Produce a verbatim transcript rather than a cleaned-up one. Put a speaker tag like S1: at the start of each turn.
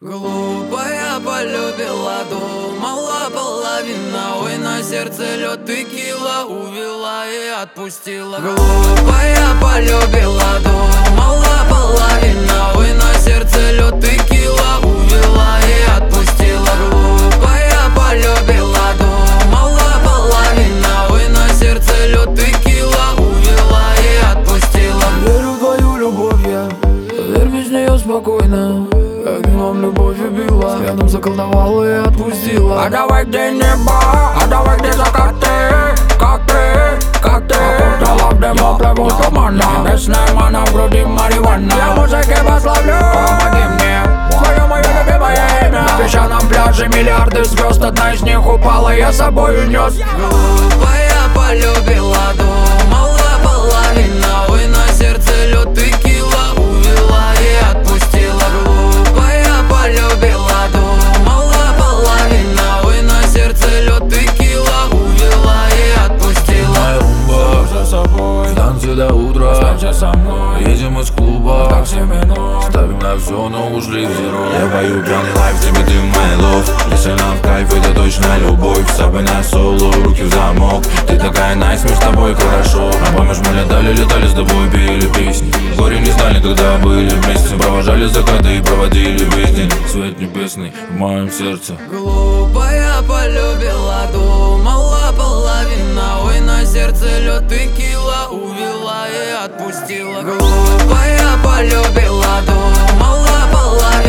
S1: Глупая полюбила, думала половина. Ой, на сердце лед текила, увела и отпустила. Глупая полюбила, думала половина. Ой, на сердце лед текила, увела и отпустила. Глупая полюбила, думала половина. Ой, на сердце лед текила, увела и отпустила.
S2: Верю в твою любовь я, поверь, без нее спокойно. Как вам любовь убила, взглядом заколдовала и отпустила.
S3: А давай где небо, а давай где закаты. Как ты, как ты окутала в дыму плывут тумана. Небесная мана, в груди марихуана. Я музыки пославлю, помоги мне, твое мое любимое имя. На песчаном пляже миллиарды звезд, одна из них упала, я с собой унес.
S1: Глупая полюбила, думала половина. Ой, на сердце лед текила, увела и отпустила. Глупая полюбила, думала половина. Ой, на сердце лед текила, увела и отпустила.
S2: Моя румба за собой, станция до утра. Останься со мной, едем из клуба так семь минут, ставим на все, но ушли в зеро.
S4: Я пою пьяный лайф, тебе ты my love. Если нам в кайф, это точно любовь. С собой на соло, руки в замок. Ты такая найс, мы с тобой хорошо. А помнишь, мы летали, летали с тобой, пели песни. Горе не знали, когда были вместе. Провожали закаты и проводили весь день. Свет небесный в моем сердце.
S1: Глупая полюбила, думала половина. Ой, на сердце лед текила, увела и отпустила. Глупая полюбила, думала половина.